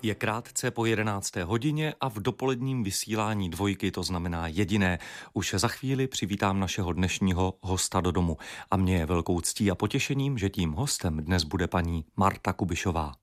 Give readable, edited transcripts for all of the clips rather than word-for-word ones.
Je krátce po 11. hodině a v dopoledním vysílání Dvojky to znamená jediné. Už za chvíli přivítám našeho dnešního hosta do domu. A mně je velkou ctí a potěšením, že tím hostem dnes bude paní Marta Kubišová.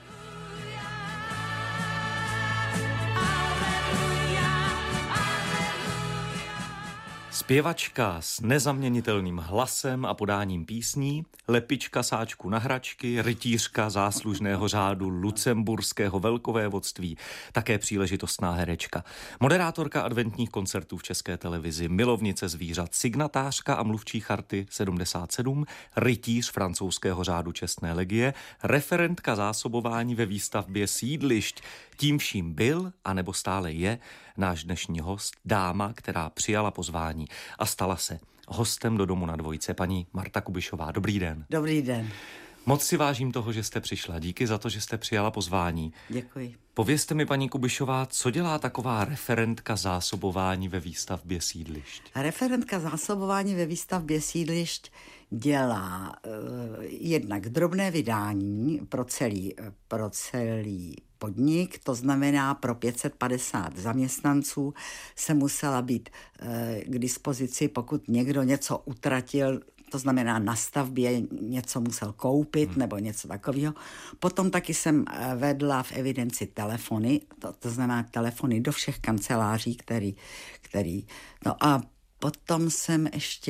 Zpěvačka s nezaměnitelným hlasem a podáním písní, lepička sáčku na hračky, rytířka záslužného řádu lucemburského velkovévodství, také příležitostná herečka, moderátorka adventních koncertů v České televizi, milovnice zvířat, signatářka a mluvčí Charty 77, rytíř francouzského řádu čestné legie, referentka zásobování ve výstavbě sídlišť. Tím vším byl, anebo stále je, náš dnešní host, dáma, která přijala pozvání a stala se hostem do domu na Dvojce, paní Marta Kubišová. Dobrý den. Dobrý den. Moc si vážím toho, že jste přišla. Díky za to, že jste přijala pozvání. Děkuji. Povězte mi, paní Kubišová, co dělá taková referentka zásobování ve výstavbě sídlišť? Referentka zásobování ve výstavbě sídlišť dělá jednak drobné vydání pro celý podnik, to znamená pro 550 zaměstnanců se musela být k dispozici, pokud někdo něco utratil, to znamená na stavbě něco musel koupit nebo něco takového. Potom taky jsem vedla v evidenci telefony, to znamená telefony do všech kanceláří, který no a potom jsem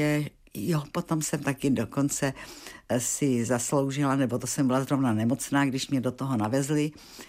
taky dokonce si zasloužila, nebo to jsem byla zrovna nemocná, když mě do toho navezli,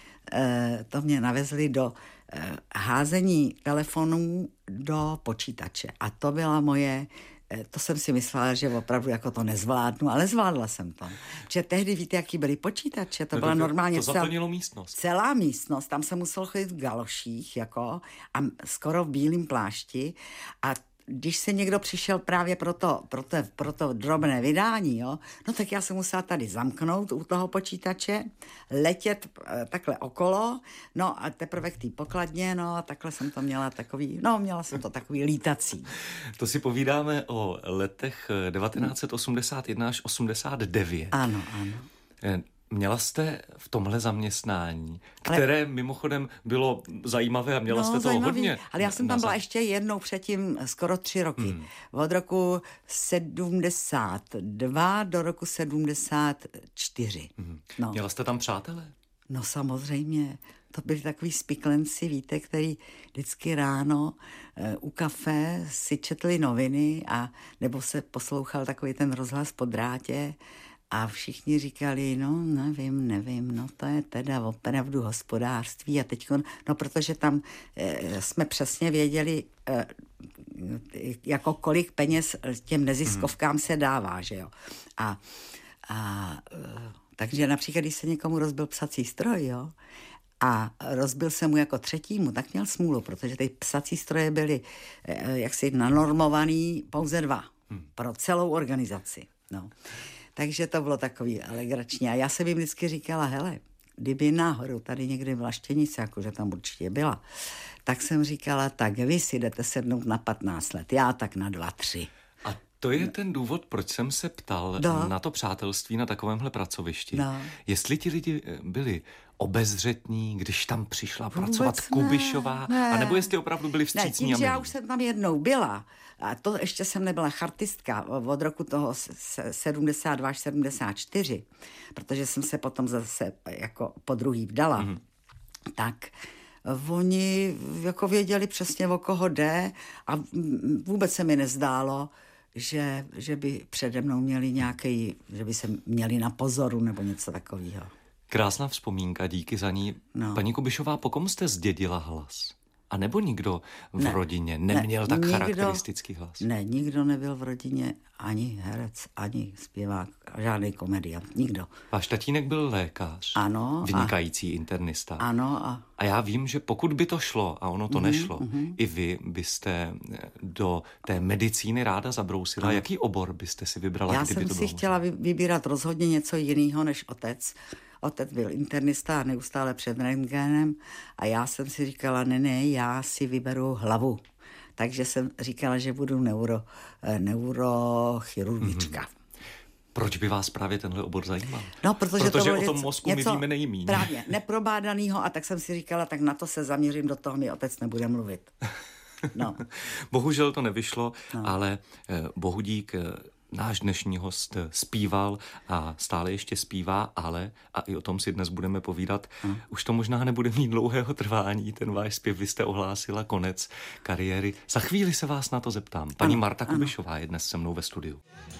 do házení telefonů do počítače. A to byla to jsem si myslela, že opravdu jako to nezvládnu, ale zvládla jsem to. Protože tehdy, víte, jaký byly počítače, to byla normálně celá místnost, tam se muselo chodit v galoších, jako, a skoro v bílém plášti, a když se někdo přišel právě pro to drobné vydání, jo, no tak já jsem musela tady zamknout u toho počítače, letět takhle okolo, no a teprve k té pokladně, no a takhle jsem to měla měla jsem to takový lítací. To si povídáme o letech 1981 až 89. Ano. Měla jste v tomhle zaměstnání, které mimochodem bylo zajímavé a měla jste toho hodně. Ale já jsem tam byla ještě jednou předtím skoro 3 roky. Od roku 72 do roku 74. No. Měla jste tam přátelé? No samozřejmě. To byli takový spiklenci, víte, který vždycky ráno u kafe si četli noviny a nebo se poslouchal takový ten rozhlas po drátě. A všichni říkali, no nevím, no to je teda opravdu hospodářství. A teďko, no protože tam jsme přesně věděli, jako kolik peněz těm neziskovkám se dává, že jo. Takže například, když se někomu rozbil psací stroj, jo, a rozbil se mu jako třetímu, tak měl smůlu, protože ty psací stroje byly jaksi nanormovaný pouze 2 pro celou organizaci, no. Takže to bylo takový alegrační. A já jsem jim vždycky říkala, hele, kdyby náhodou tady někdy byla štěnice, jakože tam určitě byla, tak jsem říkala, tak vy si jdete sednout na 15 let, já tak na 2-3. A to je ten důvod, proč jsem se ptal na to přátelství na takovémhle pracovišti. No. Jestli ti lidi byli obezřetní, když tam přišla pracovat Kubišová, anebo jestli opravdu byli vstřícní a milí. Já už jsem tam jednou byla, a to ještě jsem nebyla chartistka od roku toho 72 až 74, protože jsem se potom zase jako po druhý vdala, tak oni jako věděli přesně, o koho jde, a vůbec se mi nezdálo, že by přede mnou měli že by se měli na pozoru nebo něco takového. Krásná vzpomínka, díky za ní. No. Paní Kubišová, po kom jste zdědila hlas? A nebo nikdo v rodině neměl tak charakteristický hlas? Ne, nikdo nebyl v rodině ani herec, ani zpěvák, žádný komediant, nikdo. Váš tatínek byl lékař, ano, vynikající internista. Ano. A já vím, že pokud by to šlo, a ono to nešlo, i vy byste do té medicíny ráda zabrousila. Jaký obor byste si vybrala, já kdyby to bylo? Já jsem si chtěla vybírat rozhodně něco jiného než otec. Otec byl internista a neustále před rentgenem a já jsem si říkala, ne, já si vyberu hlavu. Takže jsem říkala, že budu neurochirurgička. Proč by vás právě tenhle obor zajímal? No, protože to o bylo tom mozku my víme nejmíň. Právě, neprobádanýho, a tak jsem si říkala, tak na to se zaměřím, do toho mi otec nebude mluvit. No. Bohužel to nevyšlo, ale Bohudík, náš dnešní host, zpíval a stále ještě zpívá, ale, a i o tom si dnes budeme povídat, už to možná nebude mít dlouhého trvání, ten váš zpěv, vy jste ohlásila konec kariéry. Za chvíli se vás na to zeptám. Paní Marta Kubišová je dnes se mnou ve studiu.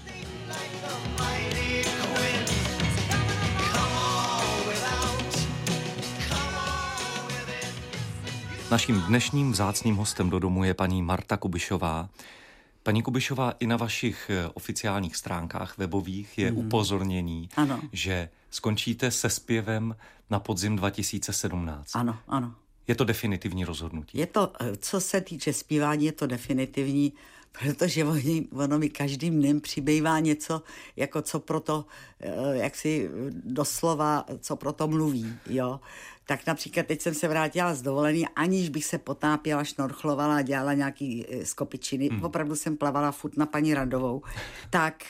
Naším dnešním vzácným hostem do domu je paní Marta Kubišová. Paní Kubišová, i na vašich oficiálních stránkách webových je upozornění, že skončíte se zpěvem na podzim 2017. Ano. Je to definitivní rozhodnutí? Je to, co se týče zpívání, je to definitivní, protože ono mi každým dnem přibývá něco, jako co proto, jak si doslova, co proto mluví, jo. Tak například teď jsem se vrátila z dovolený, aniž bych se potápěla, šnorchlovala a dělala nějaký skopičiny. Opravdu jsem plavala furt na paní Radovou. Tak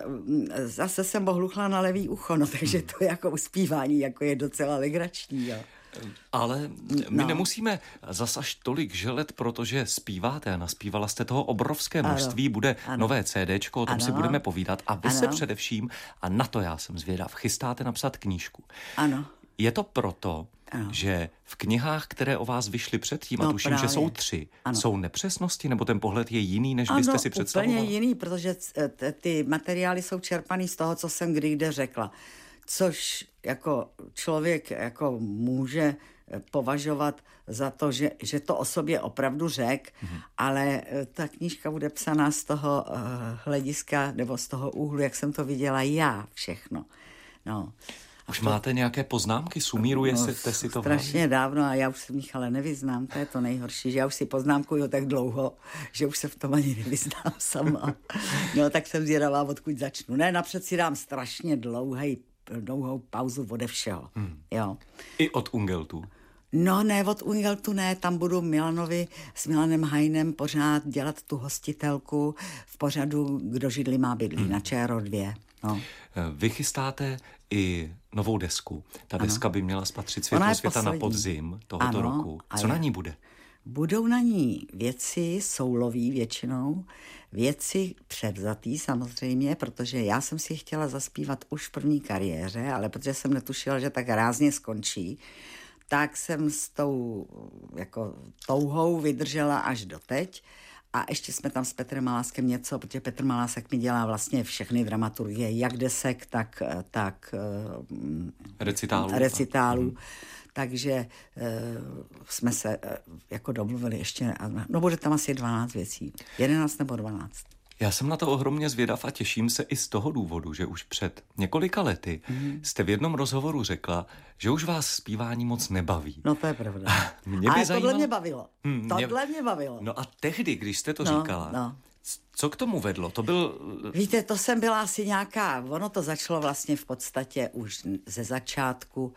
zase jsem ohluchla na levý ucho, no takže to jako uspívání jako je docela legrační, jo. Ale my nemusíme zas až tolik želet, protože zpíváte a naspívala jste toho obrovské množství, bude nové CDčko, o tom si budeme povídat a vy se především, a na to já jsem zvědav, chystáte napsat knížku. Ano. Je to proto, že v knihách, které o vás vyšly předtím, a tuším, že jsou 3, jsou nepřesnosti, nebo ten pohled je jiný, než byste si představoval? Úplně jiný, protože ty materiály jsou čerpaný z toho, co jsem kdy kde řekla. Což jako člověk jako může považovat za to, že to o sobě opravdu řek, ale ta knížka bude psaná z toho hlediska nebo z toho úhlu, jak jsem to viděla já všechno. No. Už máte nějaké poznámky? Sumírujete si to? Strašně dávno a já už se v nich ale nevyznám, to je to nejhorší, že já už si poznámkuju tak dlouho, že už se v tom ani nevyznám sama. No tak jsem zvědavá, odkud začnu. Ne, napřed si dám strašně dlouhou pauzu ode všeho. Jo. I od Ungeltu? No ne, od Ungeltu ne, tam budu s Milanem Hajnem pořád dělat tu hostitelku v pořadu Kdo židli má bydlí na ČR 2. No. Vy chystáte i novou desku. Ta deska by měla spatřit světlo světa na podzim tohoto roku. Co na ní bude? Budou na ní věci soulový většinou, věci převzatý samozřejmě, protože já jsem si chtěla zaspívat už v první kariéře, ale protože jsem netušila, že tak rázně skončí, tak jsem s tou jako touhou vydržela až doteď. A ještě jsme tam s Petrem Maláskem něco, protože Petr Malásek mi dělá vlastně všechny dramaturgie, jak desek, tak recitálů. Takže jsme se jako domluvili ještě, no bude tam asi 12 věcí, 11 nebo 12. Já jsem na to ohromně zvědav a těším se i z toho důvodu, že už před několika lety jste v jednom rozhovoru řekla, že už vás zpívání moc nebaví. No to je pravda. Ale tohle mě bavilo. Tohle mě bavilo. No a tehdy, když jste to říkala, co k tomu vedlo? To byl... Víte, to jsem byla asi nějaká, ono to začalo vlastně v podstatě už ze začátku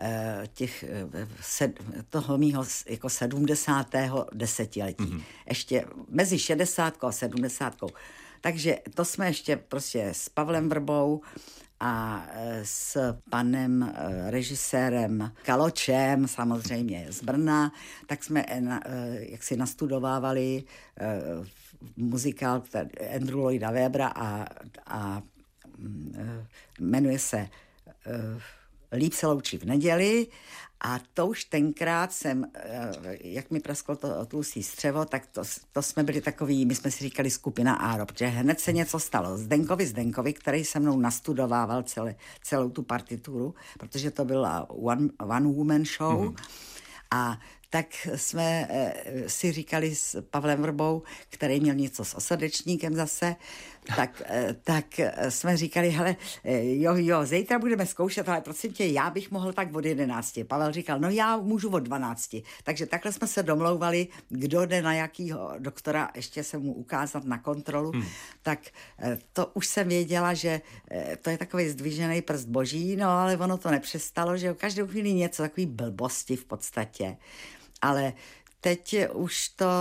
toho mýho jako 70. desetiletí. Ještě mezi 60. a 70. Takže to jsme ještě prostě s Pavlem Vrbou a s panem režisérem Kaločem, samozřejmě z Brna, tak jsme jaksi nastudovávali muzikál Andrew Lloyda Webera a jmenuje se Líp se loučí v neděli a to už tenkrát jsem, jak mi prasklo to tlustý střevo, tak to jsme byli takový, my jsme si říkali skupina Áro, protože hned se něco stalo. Zdenkovi, který se mnou nastudovával celou tu partituru, protože to byla one woman show a tak jsme si říkali s Pavlem Vrbou, který měl něco s osrdečníkem zase, tak jsme říkali, hele, jo, zítra budeme zkoušet, ale prosím tě, já bych mohl tak od 11. Pavel říkal, no já můžu od 12. Takže takhle jsme se domlouvali, kdo jde na jakýho doktora, ještě se mu ukázat na kontrolu, tak to už jsem věděla, že to je takový zdvižený prst boží, no ale ono to nepřestalo, že každou chvíli něco, takový blbosti v podstatě. Ale teď už to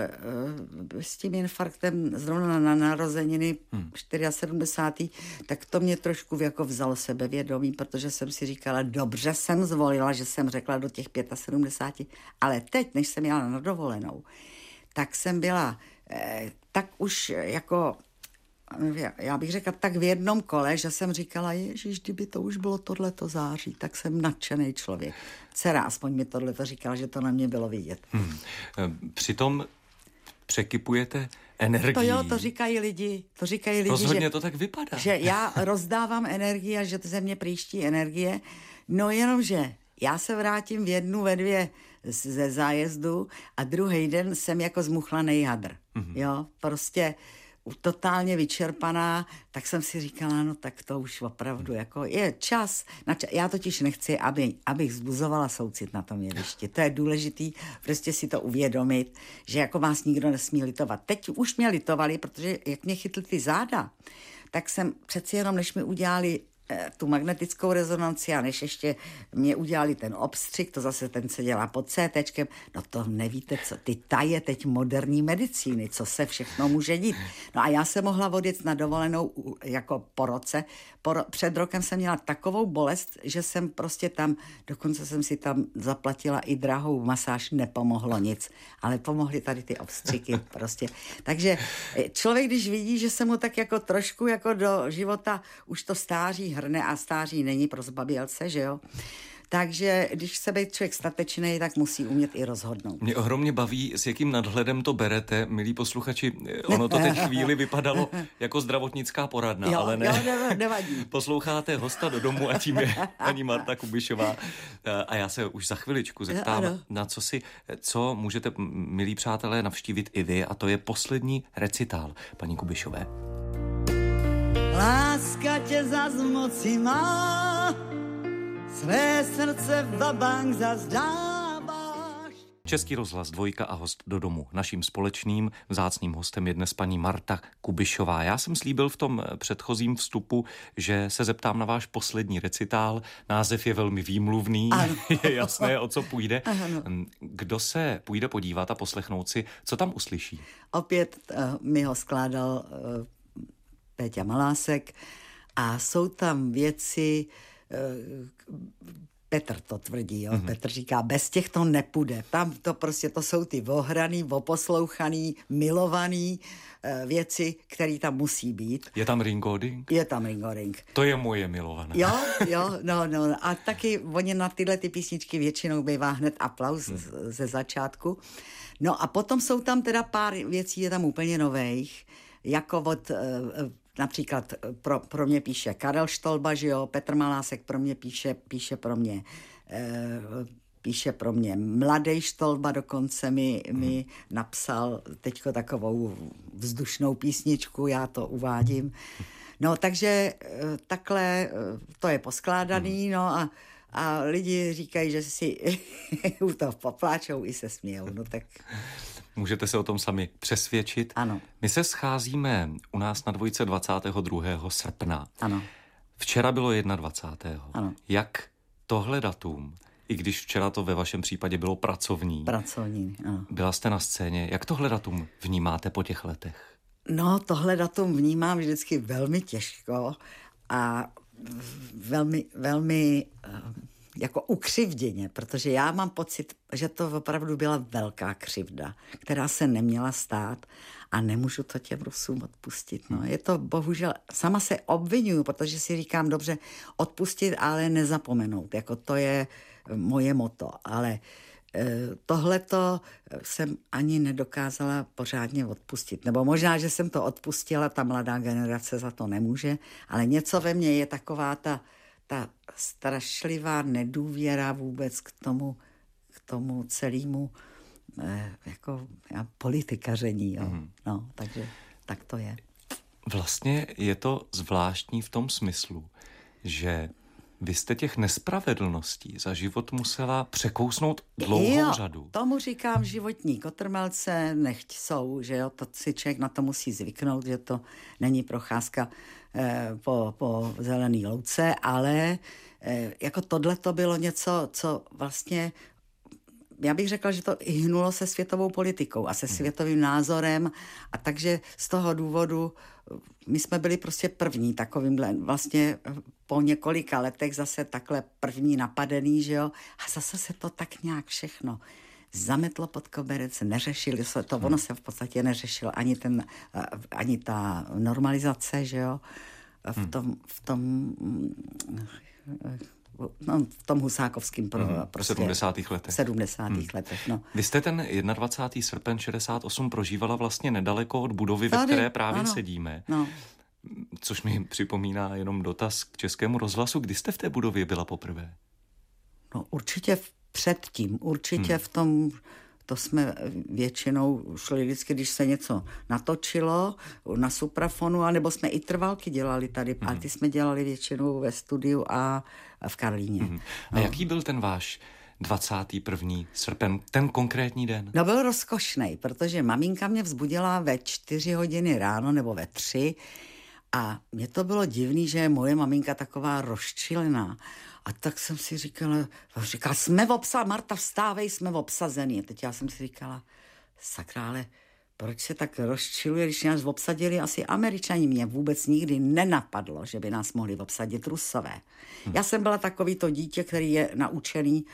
s tím infarktem zrovna na narozeniny 74. tak to mě trošku jako vzalo sebevědomí, protože jsem si říkala, dobře jsem zvolila, že jsem řekla do těch 75, ale teď, než jsem jela na dovolenou, tak jsem byla tak už jako, já bych řekla tak v jednom kole, že jsem říkala, ježiš, kdyby to už bylo tohleto září, tak jsem nadšený člověk. Dcera aspoň mi tohleto říkala, že to na mě bylo vidět. Přitom překypujete energií. To říkají lidi. Rozhodně že, to tak vypadá. Že já rozdávám energii a že to ze mě příští energie. No jenomže já se vrátím v 1, ve 2 ze zájezdu a druhý den jsem jako zmuchlanej hadr. Jo, prostě totálně vyčerpaná, tak jsem si říkala, no tak to už opravdu jako je čas. Já totiž nechci, abych vzbuzovala soucit na tom jevišti. To je důležitý prostě si to uvědomit, že jako vás nikdo nesmí litovat. Teď už mě litovali, protože jak mě chytly ty záda, tak jsem přeci jenom, než mi udělali tu magnetickou rezonanci a než ještě mě udělali ten obstřik, to zase ten se dělá pod CTčkem, no to nevíte co, ta je teď moderní medicíny, co se všechno může dít. No a já jsem mohla odjet na dovolenou jako po roce, před rokem jsem měla takovou bolest, že jsem prostě tam, dokonce jsem si tam zaplatila i drahou masáž, nepomohlo nic, ale pomohly tady ty obstřiky prostě. Takže člověk, když vidí, že se mu tak jako trošku jako do života už to stáří hrne a stáří není pro zbabělce, že jo? Takže když chce být člověk statečný, tak musí umět i rozhodnout. Mě ohromně baví, s jakým nadhledem to berete, milí posluchači. Ono to teď chvíli vypadalo jako zdravotnická poradna, jo, ale ne. Jo, nevadí. Posloucháte hosta do domu a tím je paní Marta Kubišová. A já se už za chviličku zeptám, co můžete, milí přátelé, navštívit i vy, a to je poslední recitál paní Kubišové. Láska tě zas moci má, své srdce v bank zas dáváš. Český rozhlas 2 a host do domu. Naším společným vzácným hostem je dnes paní Marta Kubišová. Já jsem slíbil v tom předchozím vstupu, že se zeptám na váš poslední recitál. Název je velmi výmluvný, je jasné, o co půjde. Ano. Kdo se půjde podívat a poslechnout si, co tam uslyší? Opět mi ho skládal Péťa Malásek a jsou tam věci, Petr to tvrdí, jo? Petr říká, bez těch to nepůjde. Tam to prostě, to jsou ty ohraný, oposlouchaný, milovaný věci, které tam musí být. Je tam ringoding? Je tam ringoding. To je moje milované. Jo, no. A taky oni na tyhle ty písničky většinou bývá hned aplauz ze začátku. No a potom jsou tam teda pár věcí, je tam úplně nových, jako od například pro mě píše Karel Štolba, že jo, Petr Malásek pro mě píše pro mě Mladej Štolba, dokonce mi napsal teďko takovou vzdušnou písničku, já to uvádím. No, takže takhle to je poskládaný, no a lidi říkají, že si u toho popláčou i se smějou, no tak... Můžete se o tom sami přesvědčit. Ano. My se scházíme u nás na Dvojce 22. srpna. Ano. Včera bylo 21. Ano. Jak tohle datum, i když včera to ve vašem případě bylo pracovní, ano. Byla jste na scéně, jak tohle datum vnímáte po těch letech? No, tohle datum vnímám vždycky velmi těžko a velmi jako ukřivděně, protože já mám pocit, že to opravdu byla velká křivda, která se neměla stát a nemůžu to těm Rusům odpustit. No. Je to bohužel, sama se obvinuju, protože si říkám, dobře, odpustit, ale nezapomenout, jako to je moje motto, ale tohleto jsem ani nedokázala pořádně odpustit. Nebo možná, že jsem to odpustila, ta mladá generace za to nemůže, ale něco ve mně je taková ta strašlivá nedůvěra vůbec k tomu celému jako politikaření. Jo. No, takže tak to je. Vlastně je to zvláštní v tom smyslu, že vy jste těch nespravedlností za život musela překousnout dlouhou řadu. Tomu říkám životní kotrmelce, nechť jsou, že jo, to si člověk na to musí zvyknout, že to není procházka po zelený louce, ale jako tohle to bylo něco, co vlastně já bych řekla, že to i hnulo se světovou politikou a se světovým názorem a takže z toho důvodu my jsme byli prostě první takovýmhle, vlastně po několika letech zase takhle první napadený, že jo, a zase se to tak nějak všechno zametlo pod koberec, neřešili se to, ono se v podstatě neřešilo ani ta normalizace, že jo, v tom husákovském prostě 70. letech. 70. letech, no. Vy jste ten 21. srpen 68 prožívala vlastně nedaleko od budovy, ve které právě sedíme. No. Což mi připomíná jenom dotaz k Českému rozhlasu. Kdy jste v té budově byla poprvé? No určitě předtím, v tom, to jsme většinou šli vždycky, když se něco natočilo na suprafonu, anebo jsme i trvalky dělali tady, a ty jsme dělali většinou ve studiu a v Karlíně. A jaký byl ten váš 21. srpen, ten konkrétní den? No byl rozkošnej, protože maminka mě vzbudila ve 4 hodiny ráno nebo ve 3 a mně to bylo divný, že je moje maminka taková rozčilená. A tak jsem si říkala, jsme Marta, vstávej, jsme obsazený. A teď já jsem si říkala, sakra, ale proč se tak rozčiluje, když nás obsadili asi Američani? Mě vůbec nikdy nenapadlo, že by nás mohli obsadit Rusové. Já jsem byla takový to dítě, který je naučený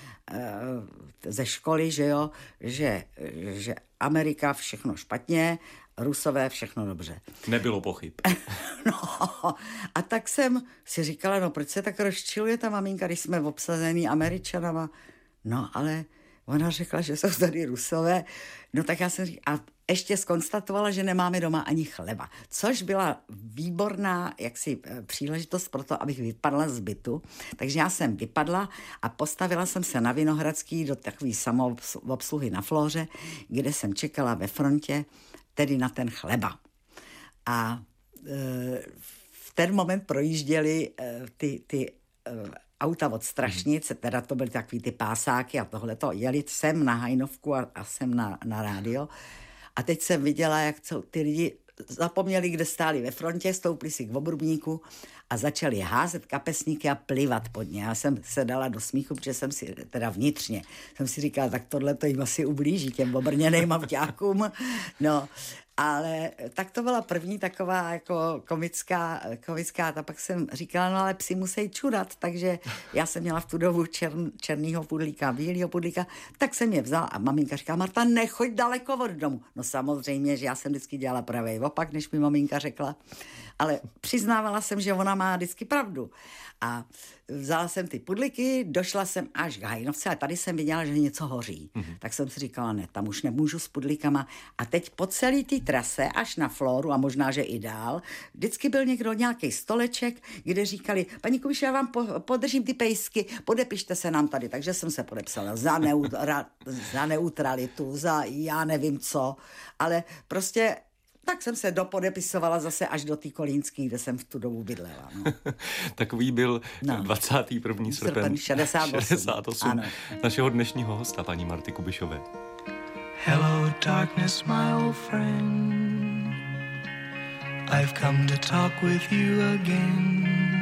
ze školy, že jo, že Amerika všechno špatně, Rusové všechno dobře. Nebylo pochyb. No, a tak jsem si říkala, no proč se tak rozčiluje ta maminka, když jsme obsazený Američanama? No, ale ona řekla, že jsou tady Rusové. No tak já jsem říkala, a ještě zkonstatovala, že nemáme doma ani chleba. Což byla výborná příležitost pro to, abych vypadla z bytu. Takže já jsem vypadla a postavila jsem se na Vinohradský do takové samoobsluhy na Flóře, kde jsem čekala ve frontě, tedy na ten chleba. A v ten moment projížděly ty auta od Strašnic, teda to byly takový ty pásáky a tohleto, jeli sem na Hajnovku a sem na rádio. A teď jsem viděla, jak ty lidi zapomněli, kde stáli ve frontě, stoupli si k obrubníku a začali házet kapesníky a plivat pod ně. Já jsem se dala do smíchu, protože jsem si, teda vnitřně, jsem si říkala, tak tohle to jim asi ublíží těm obrněnejma vďákům. No, ale tak to byla první taková jako komická, a pak jsem říkala, no ale psi musí čudat, takže já jsem měla v tu dobu černýho pudlíka, bílýho pudlíka, tak jsem je vzala a maminka říká, Marta, nechoď daleko od domu. No samozřejmě, že já jsem vždycky dělala pravý opak, než mi maminka řekla, ale přiznávala jsem, že ona má vždycky pravdu. A vzala jsem ty pudliky, došla jsem až k Hajnovce a tady jsem viděla, že něco hoří. Tak jsem si říkala, ne, tam už nemůžu s pudlikama. A teď po celé té trase až na Flóru a možná, že i dál, vždycky byl někdo nějaký stoleček, kde říkali, paní Kubiš, já vám podržím ty pejsky, podepište se nám tady. Takže jsem se podepsala za neutralitu, za já nevím co, ale prostě tak jsem se dopodepisovala zase až do té Kolínské, kde jsem v tu dobu bydlela. No. Takový byl 21. srpen 68 našeho dnešního hosta, paní Marty Kubišové. Hello darkness, my old friend. I've come to talk with you again.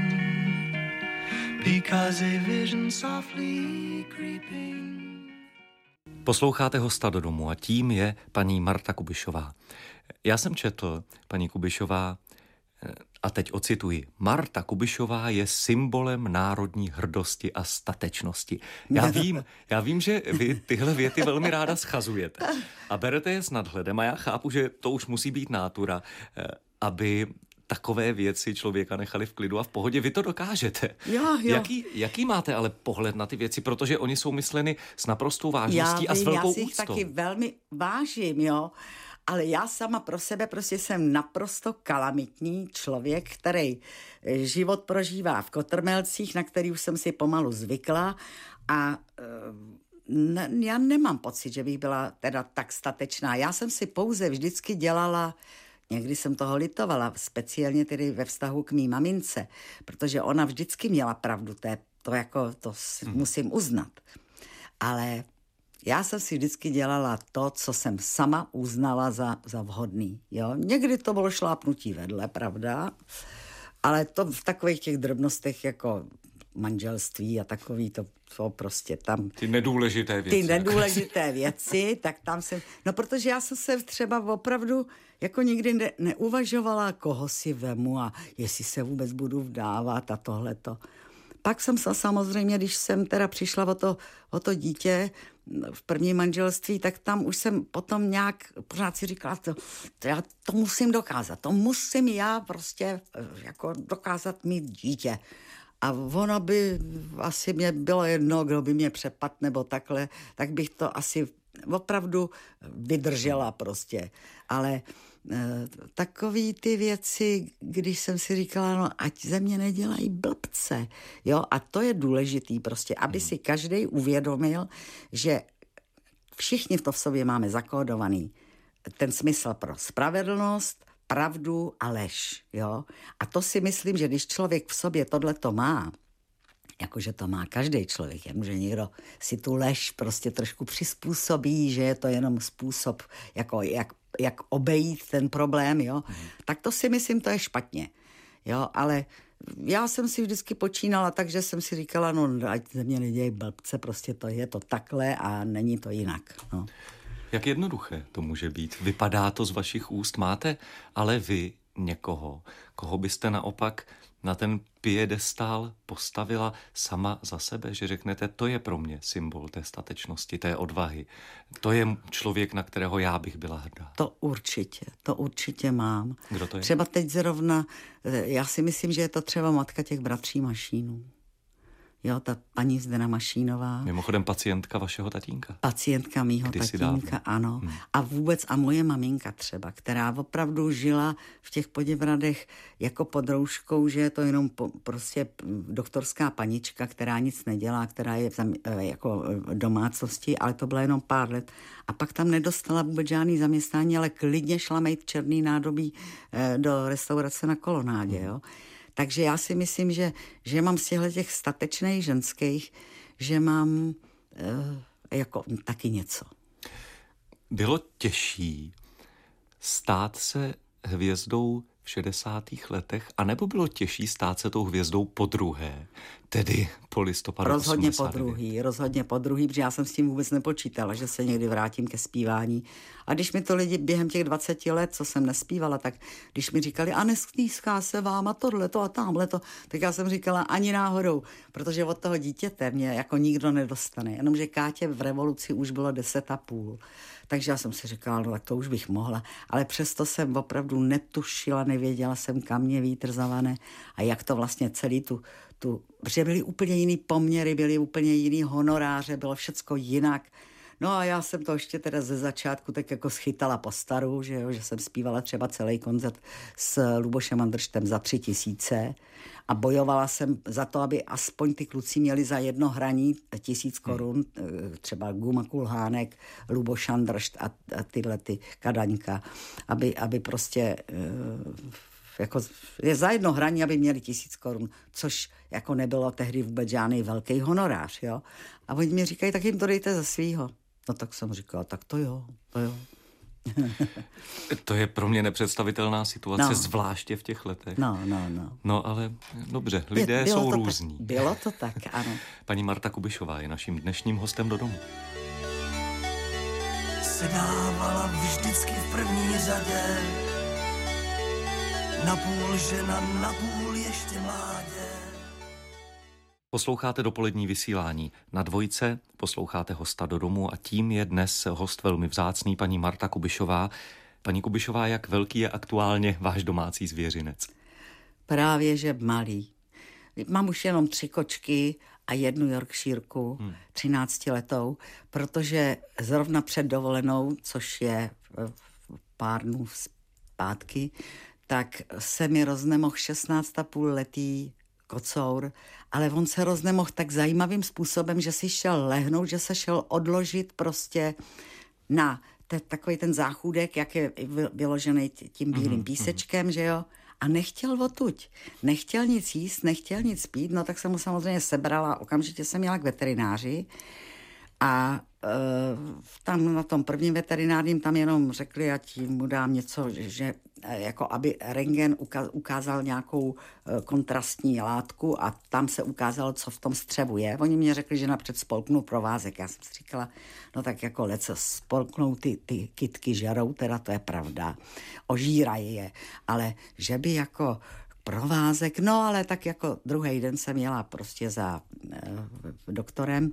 Because a vision softly creeping. Posloucháte Hosta do domu a tím je paní Marta Kubišová. Já jsem četl, paní Kubišová, a teď ocituji, Marta Kubišová je symbolem národní hrdosti a statečnosti. Já vím, že vy tyhle věty velmi ráda schazujete a berete je s nadhledem a já chápu, že to už musí být nátura, aby takové věci člověka nechali v klidu a v pohodě. Vy to dokážete. Jo. Jaký máte ale pohled na ty věci, protože oni jsou mysleny s naprostou vážností a s velkou úctou. Já si jich taky velmi vážím, jo. Ale já sama pro sebe prostě jsem naprosto kalamitní člověk, který život prožívá v kotrmelcích, na který už jsem si pomalu zvykla a já nemám pocit, že bych byla teda tak statečná. Já jsem si pouze vždycky dělala, někdy jsem toho litovala, speciálně tedy ve vztahu k mý mamince, protože ona vždycky měla pravdu, to musím uznat. Ale já jsem si vždycky dělala to, co jsem sama uznala za vhodný. Jo? Někdy to bylo šlápnutí vedle, pravda? Ale to v takových těch drobnostech jako manželství a takový to prostě tam... Ty nedůležité věci. Ty nedůležité věci, tak tam jsem... No, protože já jsem se třeba opravdu jako nikdy neuvažovala, koho si vemu a jestli se vůbec budu vdávat a tohleto. Pak jsem se samozřejmě, když jsem teda přišla o to dítě v prvním manželství, tak tam už jsem potom nějak pořád si říkala, já to musím dokázat, to musím já prostě jako dokázat mít dítě. A ono by asi mě bylo jedno, kdo by mě přepadl nebo takhle, tak bych to asi opravdu vydržela prostě. Ale takový ty věci, když jsem si říkala, no ať ze mě nedělají blbce, jo, a to je důležitý prostě, aby si každý uvědomil, že všichni to v sobě máme zakódovaný, ten smysl pro spravedlnost, pravdu a lež, jo. A to si myslím, že když člověk v sobě tohleto má, jakože to má každý člověk, jenomže někdo si tu lež prostě trošku přizpůsobí, že je to jenom způsob, jako jak obejít ten problém, jo, tak to si myslím, to je špatně, jo, ale já jsem si vždycky počínala tak, že jsem si říkala, no ať ze mě nedějí blbce, prostě to je to takhle a není to jinak, no. Jak jednoduché to může být? Vypadá to z vašich úst, máte ale vy někoho, koho byste naopak na ten piedestál postavila sama za sebe, že řeknete, to je pro mě symbol té statečnosti, té odvahy. To je člověk, na kterého já bych byla hrdá. To určitě mám. Kdo to je? Třeba teď zrovna, já si myslím, že je to třeba matka těch bratří Mašínů. Jo, ta paní Zdena Mašínová. Mimochodem pacientka vašeho tatínka. Pacientka mýho tatínka, ano. A vůbec a moje maminka třeba, která opravdu žila v těch Poděbradech jako pod rouškou, že je to jenom prostě doktorská panička, která nic nedělá, která je jako domácnosti, ale to bylo jenom pár let. A pak tam nedostala vůbec žádný zaměstnání, ale klidně šla mít černý nádobí do restaurace na Kolonádě, jo. Takže já si myslím, že mám z těch statečných ženských, že mám jako taky něco. Bylo těžší stát se hvězdou v 60. letech, anebo bylo těžší stát se tou hvězdou podruhé, tedy po listopadu 89? Rozhodně podruhý, protože já jsem s tím vůbec nepočítala, že se někdy vrátím ke zpívání. A když mi to lidi během těch 20 let, co jsem nespívala, tak když mi říkali, a nestýská se vám a tohleto a tamhleto, tak já jsem říkala ani náhodou, protože od toho dítěte mě jako nikdo nedostane. Jenomže Kátě v revoluci už bylo 10,5. Takže já jsem si říkala, no tak to už bych mohla, ale přesto jsem opravdu netušila, nevěděla jsem, kam mě vítr zavane a jak to vlastně celý protože byly úplně jiný poměry, byly úplně jiný honoráře, bylo všecko jinak. No a já jsem to ještě teda ze začátku tak jako schytala po staru, že jsem zpívala třeba celý koncert s Lubošem Andrštem za 3 000 a bojovala jsem za to, aby aspoň ty kluci měli za jedno hraní 1000 korun, třeba Guma Kulhánek, Luboš Andršt a tyhle ty Kadaňka, aby prostě jako je za jedno hraní, aby měli 1000 korun, což jako nebylo tehdy vůbec žádný velký honorář, jo. A oni mi říkají, tak jim to dejte za svýho. No tak jsem říkala, tak to jo. To je pro mě nepředstavitelná situace, zvláště v těch letech. No. No ale dobře, lidé jsou různí. Bylo to tak, ano. Paní Marta Kubišová je naším dnešním hostem do domu. Sedávala vždycky v první řadě, napůl žena, napůl ještě mládě. Posloucháte dopolední vysílání na Dvojce, posloucháte hosta do domu a tím je dnes host velmi vzácný, paní Marta Kubišová. Paní Kubišová, jak velký je aktuálně váš domácí zvěřinec? Právě, že malý. Mám už jenom 3 kočky a 1 Yorkshireku, 13letou, protože zrovna před dovolenou, což je pár dnů zpátky, tak se mi roznemohl 16,5letý kocour, ale on se roznemohl tak zajímavým způsobem, že si šel lehnout, že se šel odložit prostě na takový ten záchůdek, jak je vyložený tím bílým písečkem, že jo, a nechtěl odtuď. Nechtěl nic jíst, nechtěl nic pít, no tak jsem mu samozřejmě sebrala, okamžitě jsem jela k veterináři a tam na tom prvním veterinárním tam jenom řekli, ať mu dám něco, že jako aby rentgen ukázal nějakou kontrastní látku a tam se ukázalo, co v tom střevu je. Oni mě řekli, že napřed spolknou provázek. Já jsem si říkala, no tak jako leco spolknou ty kytky žerou, teda to je pravda. Ožírají je, ale že by jako provázek, no ale tak jako druhý den jsem jela prostě za doktorem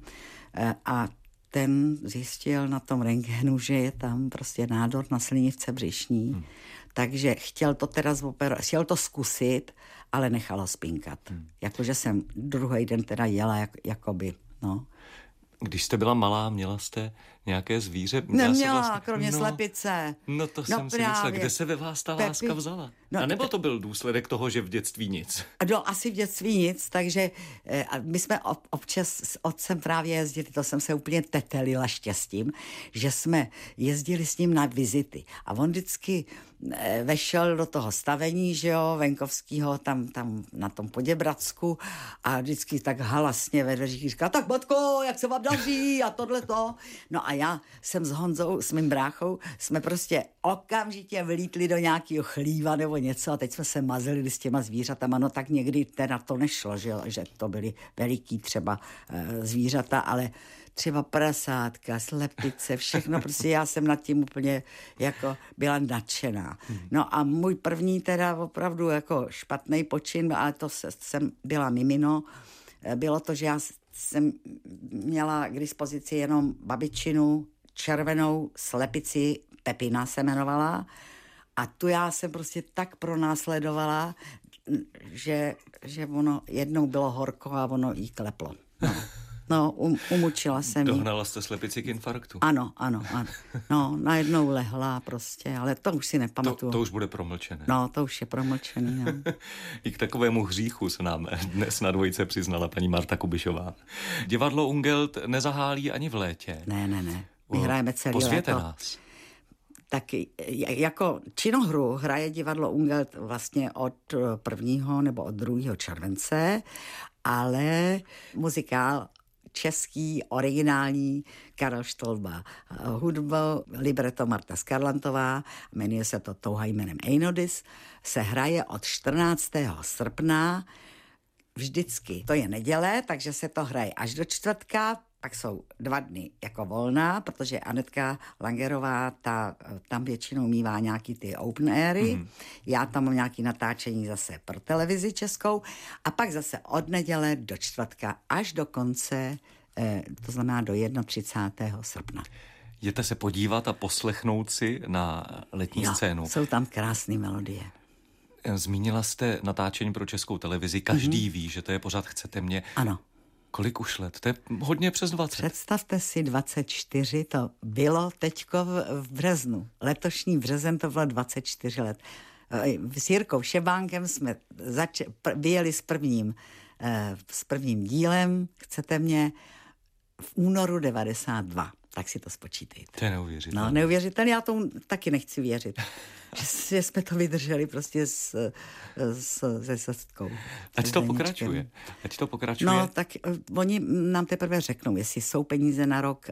a ten zjistil na tom rentgenu, že je tam prostě nádor na slinivce břišní, takže chtěl to teda chtěl to zkusit, ale nechal ho spinkat. Jakože jsem druhý den teda jela jakoby, no. Když jste byla malá, měla jste nějaké zvíře? Neměla, kromě slepice. No to jsem si myslel, kde se ve vás ta láska vzala? A nebo to byl důsledek toho, že v dětství nic? No, asi v dětství nic, takže my jsme občas s otcem právě jezdili, to jsem se úplně tetelila štěstím, že jsme jezdili s ním na vizity. A on vždycky vešel do toho stavení, že jo, venkovského, tam na tom Poděbradsku a vždycky tak halasně ve dveřích říkal, tak matko, jak se vám daří a tohleto. No a já jsem s Honzou, s mým bráchou, jsme prostě okamžitě vylítli do nějakého chlíva nebo něco a teď jsme se mazili s těma zvířatama, no tak někdy teda to nešlo, že to byly veliký třeba zvířata, ale třeba prasátka, slepice, všechno, prostě já jsem nad tím úplně jako byla nadšená. No a můj první teda opravdu jako špatný počin, ale to jsem byla mimino, bylo to, že já jsem měla k dispozici jenom babičinu, červenou slepici, Pepina se jmenovala, a tu já jsem prostě tak pronásledovala, že ono jednou bylo horko a ono jí kleplo. No, umučila jsem jí. Dohnala jste slepici k infarktu. Ano. No, najednou lehla prostě, ale to už si nepamatuju. To už bude promlčené. No, to už je promlčený, no. I k takovému hříchu se nám dnes na dvojce přiznala paní Marta Kubišová. Divadlo Ungelt nezahálí ani v létě. Ne. My hrajeme celý Pozvěte léto. nás. Tak jako činohru hraje divadlo Ungelt vlastně od 1. nebo od 2. července, ale muzikál český, originální, Karel Štolba. Hudba, libreto Marta Skarlantová, jmenuje se to Touha jménem Einodis, se hraje od 14. srpna vždycky. To je neděle, takže se to hraje až do čtvrtka, pak jsou 2 dny jako volná, protože Anetka Langerová tam většinou mívá nějaký ty open airy, já tam mám nějaký natáčení zase pro televizi českou a pak zase od neděle do čtvrtka až do konce, to znamená do 31. srpna. Jděte se podívat a poslechnout si na letní scénu. Jsou tam krásné melodie. Zmínila jste natáčení pro Českou televizi. Každý ví, že to je pořád Chcete mě. Ano. Kolik už let? To je hodně přes 20. Představte si, 24 to bylo teďko v březnu. Letošní březen to bylo 24 let. S Jirkou Šebánkem jsme vyjeli s prvním dílem Chcete mě v únoru 92. Tak si to spočítejte. To je neuvěřitelné. No, neuvěřitelné, já tomu taky nechci věřit. že jsme to vydrželi prostě se sestkou. Ať to pokračuje. No, tak oni nám teprve řeknou, jestli jsou peníze na rok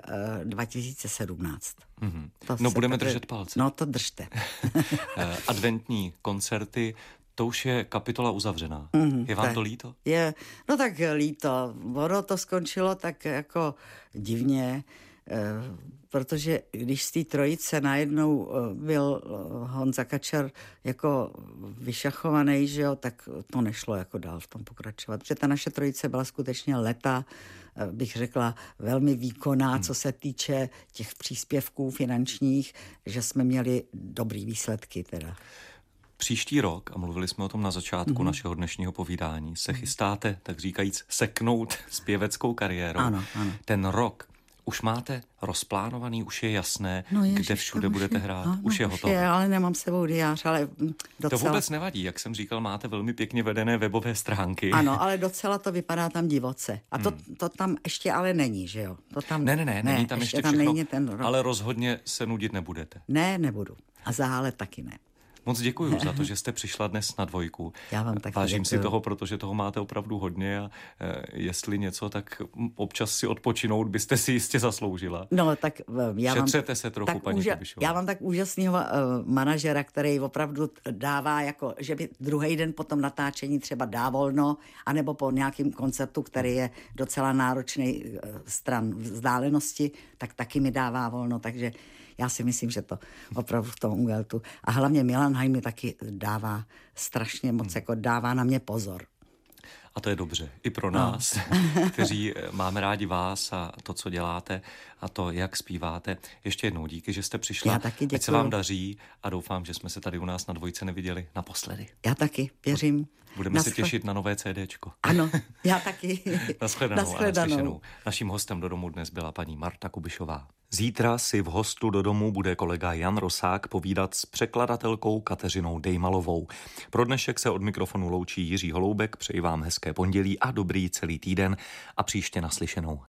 2017. No, budeme držet palce. No, to držte. Adventní koncerty, to už je kapitola uzavřená. Je vám to líto? Je, no tak líto. Ono to skončilo tak jako divně, protože když z té trojice najednou byl Honza Kačer jako vyšachovaný, že jo, tak to nešlo jako dál v tom pokračovat. Protože ta naše trojice byla skutečně leta, bych řekla, velmi výkonná, co se týče těch příspěvků finančních, že jsme měli dobrý výsledky teda. Příští rok, a mluvili jsme o tom na začátku našeho dnešního povídání, se chystáte, tak říkajíc, seknout zpěveckou kariérou. Ano. Ten rok už máte rozplánovaný, už je jasné, kde všude budete hrát, už je hotovo. Ale nemám s sebou diář, ale docela... To vůbec nevadí, jak jsem říkal, máte velmi pěkně vedené webové stránky. Ano, ale docela to vypadá tam divoce. A to tam ještě ale není, že jo? To tam... Ne, není tam ještě tam všechno, není ten rok. ale rozhodně se nudit nebudete. Ne, nebudu. A zahálet taky ne. Moc děkuju za to, že jste přišla dnes na Dvojku. Já vám taky Vážím si děkuju. toho, protože toho máte opravdu hodně a jestli něco, tak občas si odpočinout byste si jistě zasloužila. No, tak Šetřete se trochu, paní Kubišová. Já mám tak úžasného manažera, který opravdu dává, jako, že mi druhý den po tom natáčení třeba dá volno, anebo po nějakém koncertu, který je docela náročný stran vzdálenosti, tak taky mi dává volno, takže já si myslím, že to opravdu v tom Ugeltu. A hlavně Milan Haj mi taky dává strašně moc, jako dává na mě pozor. A to je dobře. I pro nás, kteří máme rádi vás a to, co děláte a to, jak zpíváte. Ještě jednou díky, že jste přišla. Já taky děkuju. Ať se vám daří a doufám, že jsme se tady u nás na Dvojce neviděli naposledy. Já taky, věřím. Budeme se těšit na nové CDčko. Ano, já taky. Nashledanou a naslyšenou. Naším hostem do domu dnes byla paní Marta Kubišová. Zítra si v hostu do domu bude kolega Jan Rosák povídat s překladatelkou Kateřinou Dejmalovou. Pro dnešek se od mikrofonu loučí Jiří Holoubek, přeji vám hezké pondělí a dobrý celý týden a příště naslyšenou.